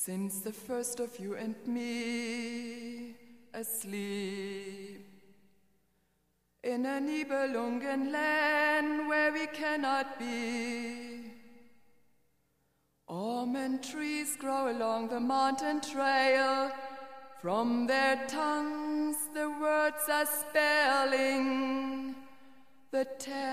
since the first of you and me asleep. In a Nibelungenland where we cannot be, almond trees grow along the mountain trail. From their tongues the words are spelling the tale